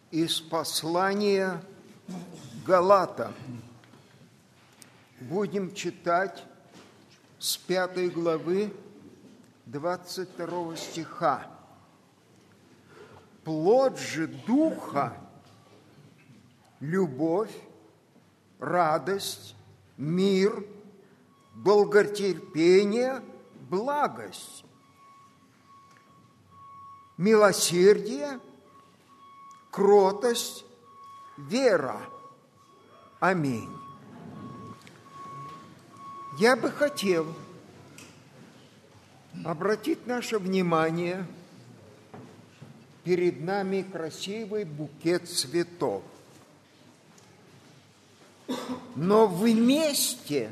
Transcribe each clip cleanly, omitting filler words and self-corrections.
из послания Галатам. Будем читать с 5 главы 22 стиха. Плод же Духа – любовь, радость, мир, долготерпение, благость, милосердие, кротость, вера. Аминь. Я бы хотел обратить наше внимание, перед нами красивый букет цветов. Но вместе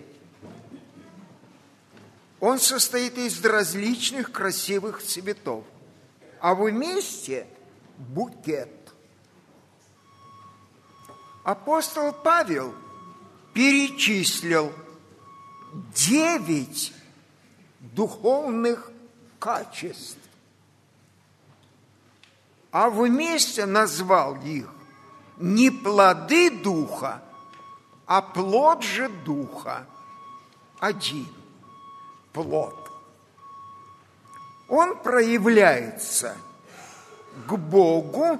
он состоит из различных красивых цветов, а вместе букет. Апостол Павел перечислил 9 духовных качеств, а вместе назвал их не плоды Духа, а плод же Духа. Один плод. Он проявляется к Богу,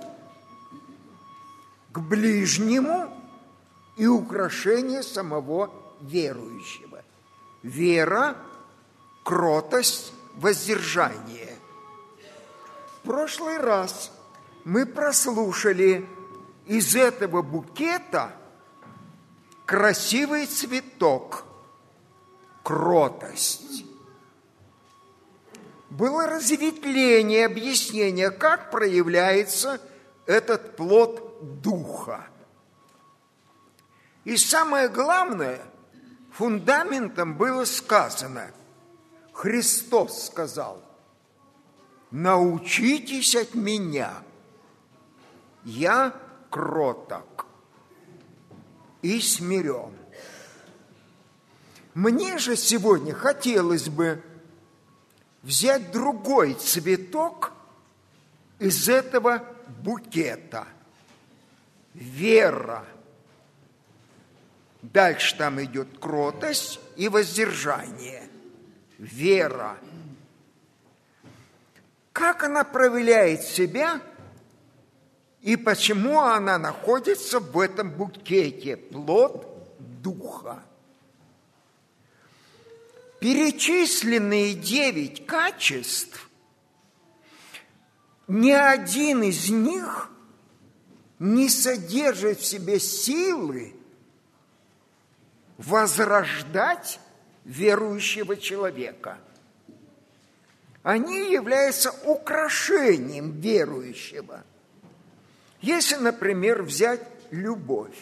к ближнему и украшение самого верующего. Вера, кротость, воздержание. В прошлый раз мы прослушали из этого букета красивый цветок – кротость. Было разветвление, объяснение, как проявляется этот плод Духа. И самое главное, фундаментом было сказано, Христос сказал: «Научитесь от меня, я кроток и смирен». Мне же сегодня хотелось бы взять другой цветок из этого букета. Вера. Дальше там идет кротость и воздержание. Вера. Как она проявляет себя и почему она находится в этом букете? Плод Духа. Перечисленные 9 качеств, ни один из них не содержит в себе силы возрождать верующего человека. Они являются украшением верующего. Если, например, взять любовь.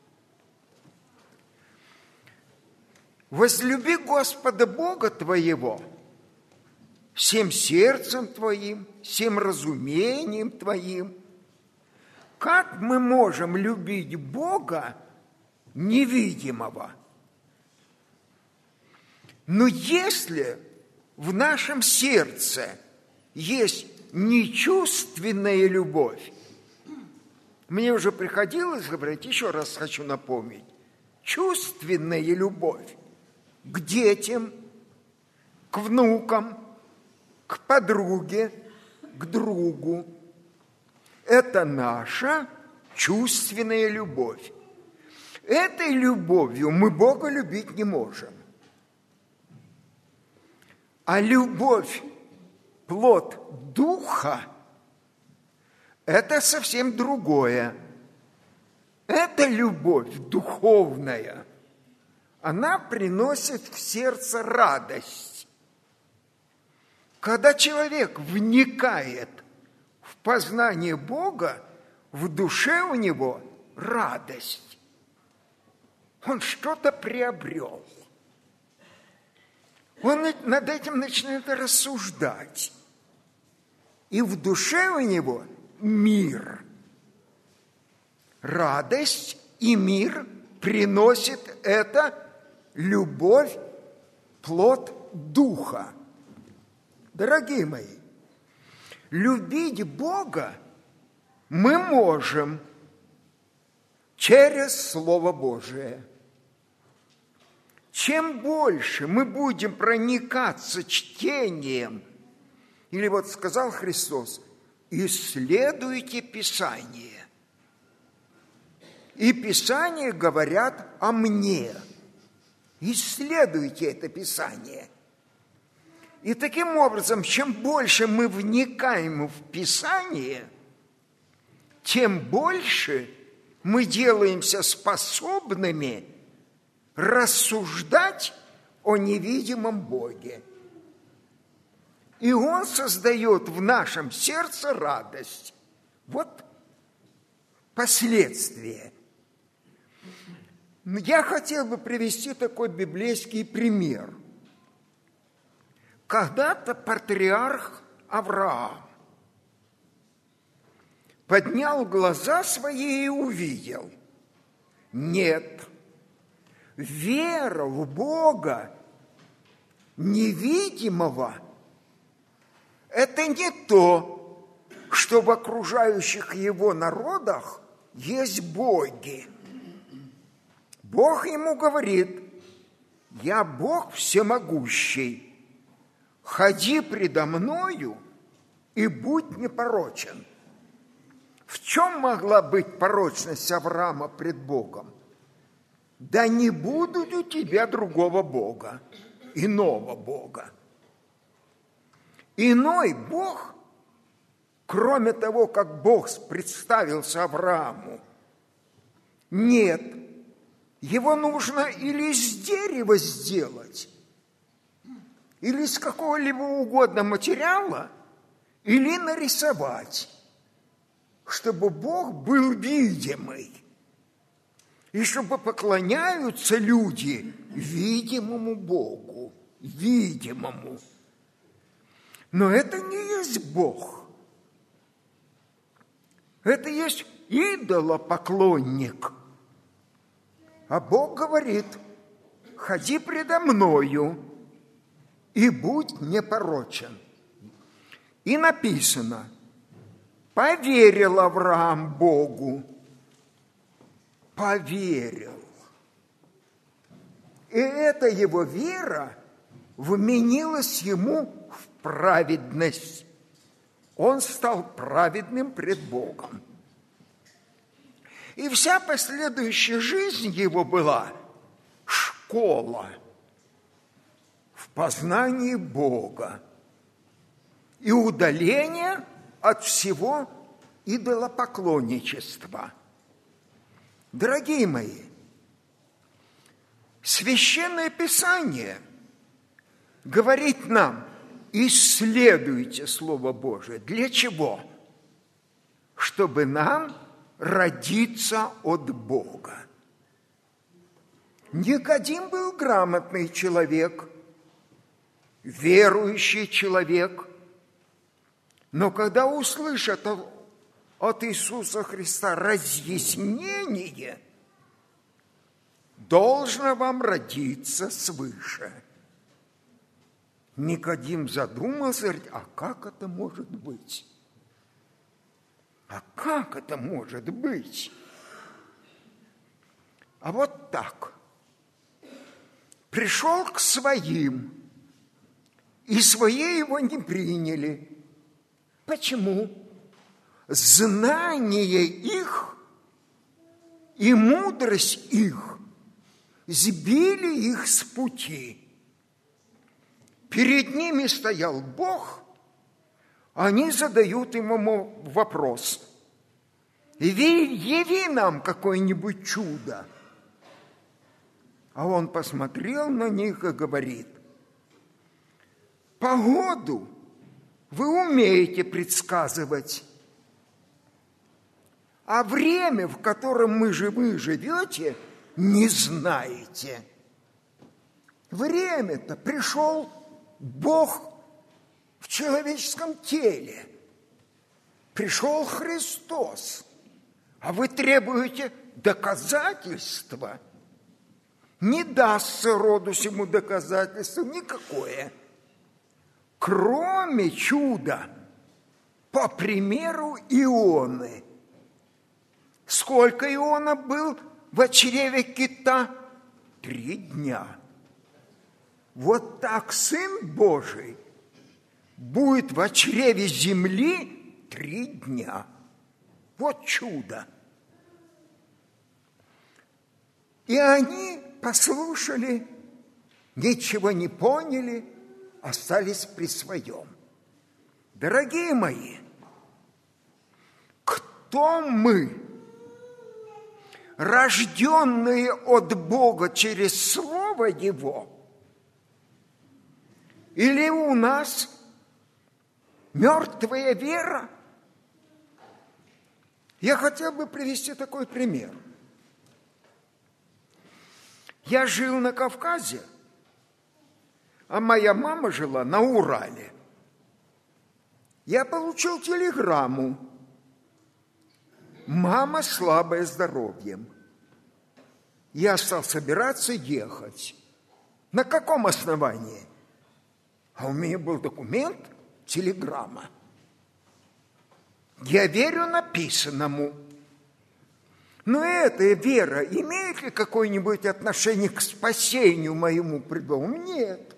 «Возлюби Господа Бога твоего всем сердцем твоим, всем разумением твоим». Как мы можем любить Бога невидимого? Но если в нашем сердце есть нечувственная любовь, мне уже приходилось говорить, еще раз хочу напомнить, чувственная любовь к детям, к внукам, к подруге, к другу. Это наша чувственная любовь. Этой любовью мы Бога любить не можем. А любовь, плод Духа, это совсем другое. Это любовь духовная. Она приносит в сердце радость. Когда человек вникает в познание Бога, в душе у него радость. Он что-то приобрел. Он над этим начинает рассуждать. И в душе у него мир. Радость и мир приносит это любовь, плод Духа. Дорогие мои, любить Бога мы можем через Слово Божие. Чем больше мы будем проникаться чтением, или вот сказал Христос, исследуйте Писание. И Писание говорят о мне. Исследуйте это Писание. И таким образом, чем больше мы вникаем в Писание, тем больше мы делаемся способными рассуждать о невидимом Боге. И Он создает в нашем сердце радость. Вот последствия. Я хотел бы привести такой библейский пример. Когда-то патриарх Авраам поднял глаза свои и увидел: нет, вера в Бога невидимого – это не то, что в окружающих его народах есть боги. Бог ему говорит: я Бог всемогущий, ходи предо мною и будь непорочен. В чем могла быть порочность Авраама пред Богом? Да не будет у тебя другого Бога, иного Бога. Иной Бог, кроме того, как Бог представился Аврааму, нет. Его нужно или из дерева сделать, или из какого-либо угодно материала, или нарисовать, чтобы Бог был видимый, и чтобы поклоняются люди видимому Богу, видимому. Но это не есть Бог. Это есть идолопоклонник. А Бог говорит: ходи предо мною и будь непорочен. И написано: поверил Авраам Богу. Поверил. И эта его вера вменилась ему в праведность. Он стал праведным пред Богом. И вся последующая жизнь его была школа в познании Бога и удаление от всего идолопоклонничества. Дорогие мои, Священное Писание говорит нам: исследуйте Слово Божие. Для чего? Чтобы нам родиться от Бога. Никодим был грамотный человек, верующий человек, но когда услышат от Иисуса Христа разъяснение: должно вам родиться свыше, Никодим задумался, говорит: а как это может быть? А как это может быть? А вот так. Пришел к своим, и свои его не приняли. Почему? Знание их и мудрость их сбили их с пути. Перед ними стоял Бог, они задают ему вопрос: яви нам какое-нибудь чудо. А он посмотрел на них и говорит: погоду вы умеете предсказывать, а время, в котором вы живете, не знаете. Время-то пришел Бог в человеческом теле. Пришел Христос, а вы требуете доказательства. Не дастся роду сему доказательства никакое, кроме чуда, по примеру Ионы. Сколько Иона был в чреве кита? 3 дня. Вот так Сын Божий будет в чреве земли 3 дня. Вот чудо. И они послушали, ничего не поняли, остались при своем. Дорогие мои, кто мы, рожденные от Бога через Слово Его, или у нас мертвая вера? Я хотел бы привести такой пример. Я жил на Кавказе, а моя мама жила на Урале. Я получил телеграмму. Мама слабая здоровьем. Я стал собираться ехать. На каком основании? А у меня был документ, телеграмма. Я верю написанному. Но эта вера имеет ли какое-нибудь отношение к спасению моему придому? Нет.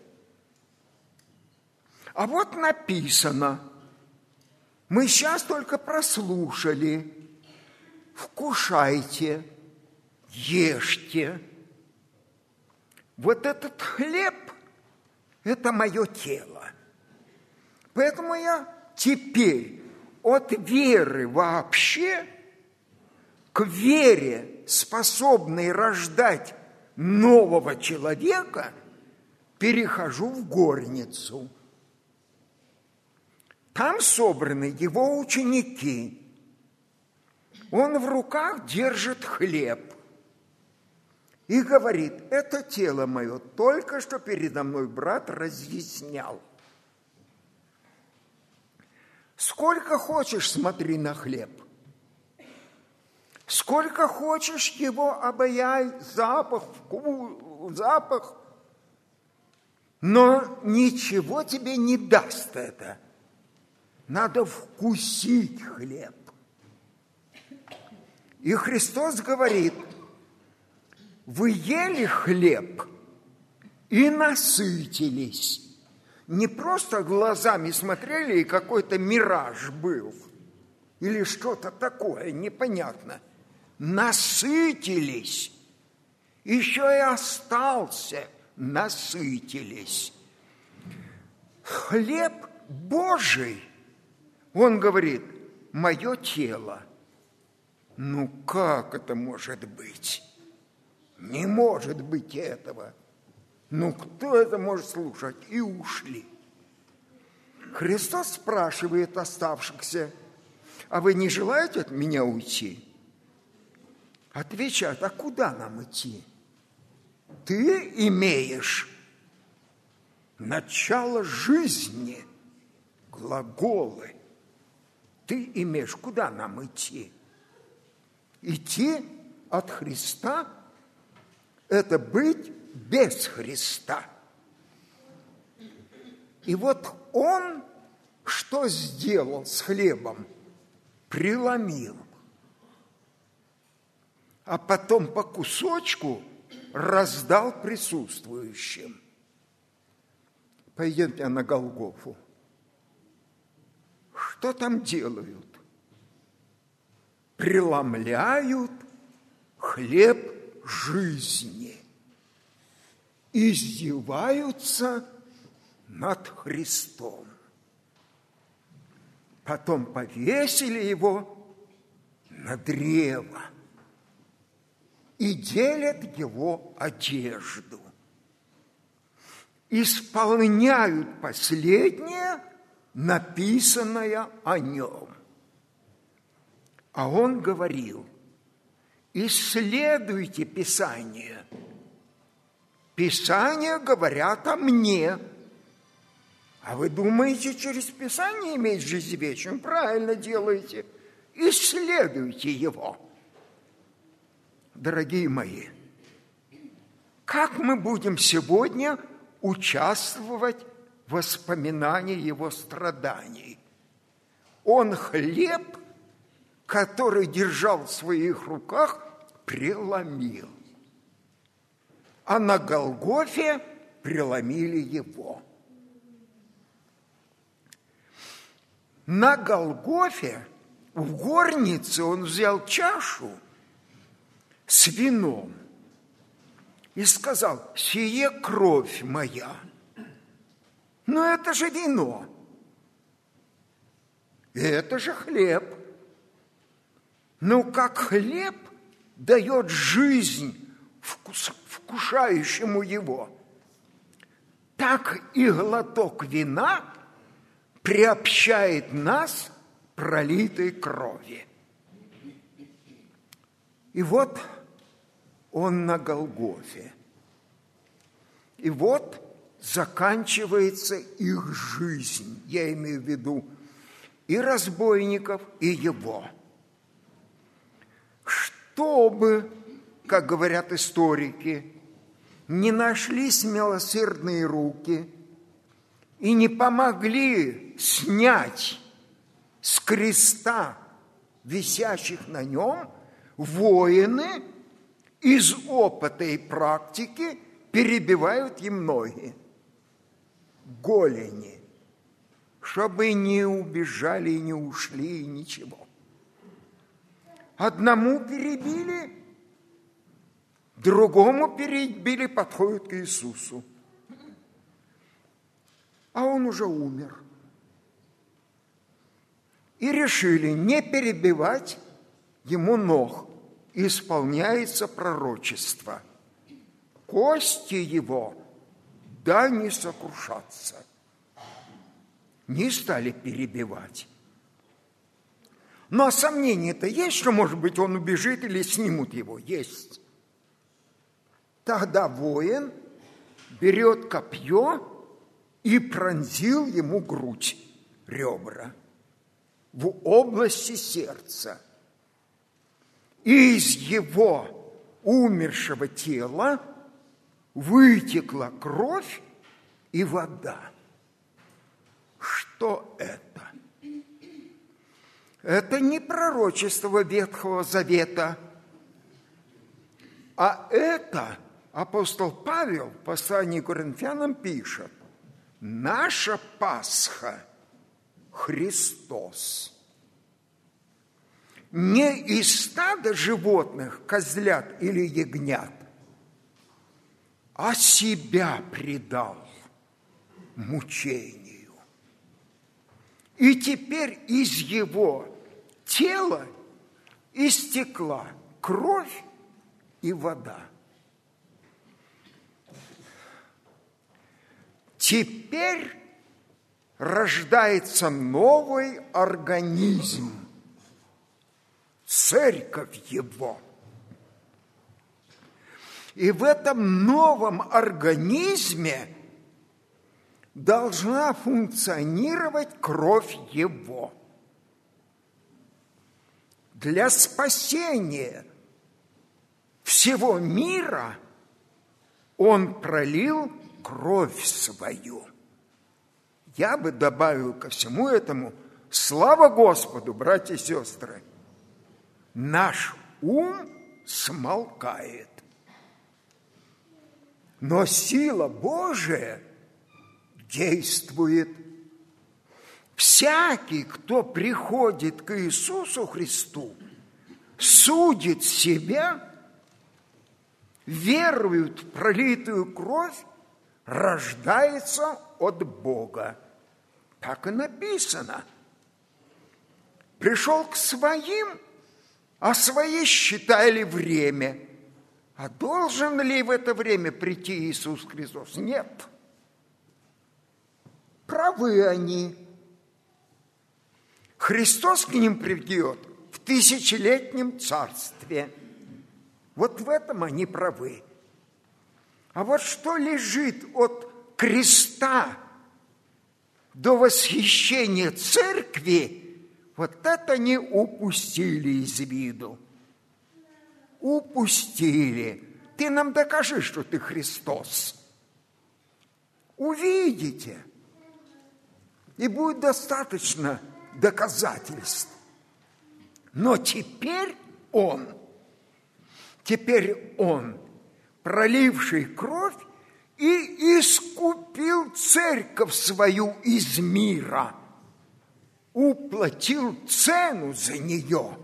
А вот написано. Мы сейчас только прослушали. Вкушайте, ешьте. Вот этот хлеб – это мое тело. Поэтому я теперь от веры вообще к вере, способной рождать нового человека, перехожу в горницу. Там собраны его ученики. Он в руках держит хлеб и говорит: это тело мое, только что передо мной брат разъяснял. Сколько хочешь, смотри на хлеб. Сколько хочешь его обаяй, запах, запах. Но ничего тебе не даст это. Надо вкусить хлеб. И Христос говорит: вы ели хлеб и насытились. Не просто глазами смотрели, и какой-то мираж был. Или что-то такое, непонятно. Насытились. Еще и остался, насытились. Хлеб Божий, он говорит, мое тело. Ну как это может быть? Не может быть этого. Ну кто это может слушать? И ушли. Христос спрашивает оставшихся: а вы не желаете от меня уйти? Отвечают: а куда нам идти? Ты имеешь начало жизни, глаголы. Ты имеешь, куда нам идти? Идти от Христа – это быть без Христа. И вот Он что сделал с хлебом? Преломил. А потом по кусочку раздал присутствующим. Пойдемте на Голгофу. Что там делают? Преломляют хлеб жизни. Издеваются над Христом. Потом повесили его на древо и делят его одежду. Исполняют последнее, написанное о нем. А он говорил: исследуйте Писание. Писания говорят о мне. А вы думаете, через Писание иметь жизнь вечную? Правильно делаете. Исследуйте его. Дорогие мои, как мы будем сегодня участвовать в воспоминании его страданий? Он хлеб, который держал в своих руках, преломил. А на Голгофе преломили его. На Голгофе в горнице он взял чашу с вином и сказал: «Сие кровь моя». Но это же вино. И это же хлеб. Ну, как хлеб дает жизнь вкушающему его, так и глоток вина приобщает нас к пролитой крови. И вот он на Голгофе. И вот заканчивается их жизнь. Я имею в виду и разбойников, и его. Чтобы, как говорят историки, не нашлись милосердные руки и не помогли снять с креста, висящих на нем, воины из опыта и практики перебивают им ноги, голени, чтобы не убежали и не ушли, и ничего. Одному перебили, другому перебили, подходят к Иисусу. А он уже умер. И решили не перебивать ему ног. Исполняется пророчество. Кости его да не сокрушатся. Не стали перебивать. Но сомнения-то есть, что, может быть, он убежит или снимут его? Есть. Тогда воин берет копье и пронзил ему грудь, ребра, в области сердца. И из его умершего тела вытекла кровь и вода. Что это? Это не пророчество Ветхого Завета, а это апостол Павел в послании к Коринфянам пишет: наша Пасха – Христос. Не из стада животных, козлят или ягнят, а себя предал мучению. И теперь из его тела истекла кровь и вода. Теперь рождается новый организм, церковь его. И в этом новом организме должна функционировать кровь его. Для спасения всего мира он пролил кровь свою. Я бы добавил ко всему этому: слава Господу, братья и сестры, наш ум смолкает, но сила Божия действует. Всякий, кто приходит к Иисусу Христу, судит себя, верует в пролитую кровь, рождается от Бога. Так и написано. Пришел к своим, а свои считали время. А должен ли в это время прийти Иисус Христос? Нет. Правы они. Христос к ним придет в тысячелетнем царстве. Вот в этом они правы. А вот что лежит от креста до восхищения церкви, вот это не упустили из виду. Упустили. Ты нам докажи, что ты Христос. Увидите. И будет достаточно доказательств. Но теперь Он, проливший кровь, и искупил церковь свою из мира, уплатил цену за нее.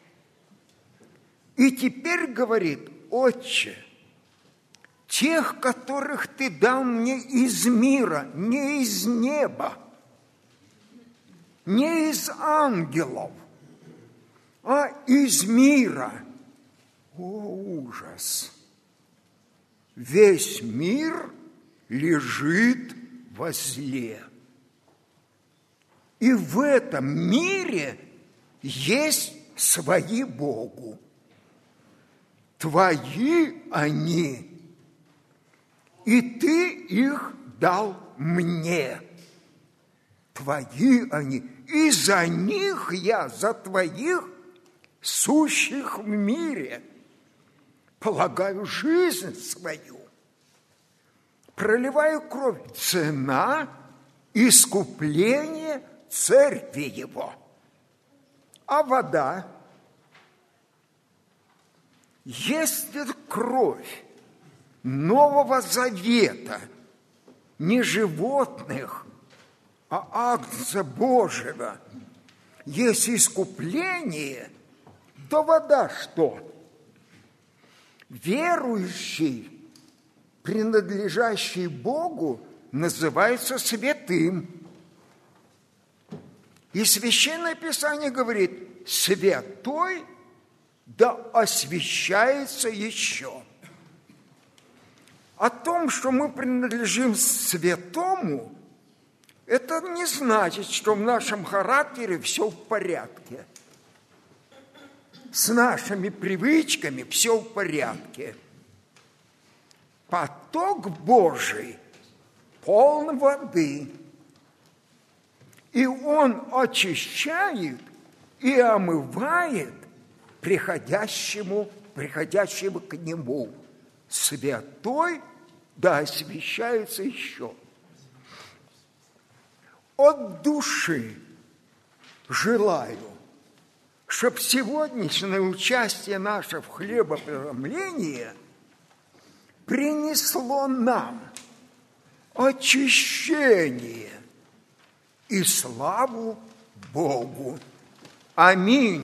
И теперь говорит: Отче, тех, которых Ты дал мне из мира, не из неба, не из ангелов, а из мира. О, ужас! Весь мир лежит во зле. И в этом мире есть свои Богу. Твои они, и Ты их дал мне. Твои они, и за них я, за Твоих, сущих в мире, полагаю жизнь свою, проливаю кровь. Цена искупления церкви Его. А вода, если кровь Нового Завета, не животных, а Агнца Божьего, есть искупление, то вода что? Верующий, принадлежащий Богу, называется святым. И Священное Писание говорит: святой да освящается еще. О том, что мы принадлежим святому, это не значит, что в нашем характере все в порядке. С нашими привычками все в порядке. Поток Божий полон воды, и Он очищает и омывает приходящему к Нему. Святой да освящается еще. От души желаю, чтобы сегодняшнее участие наше в хлебопреломлении принесло нам очищение и славу Богу. Аминь.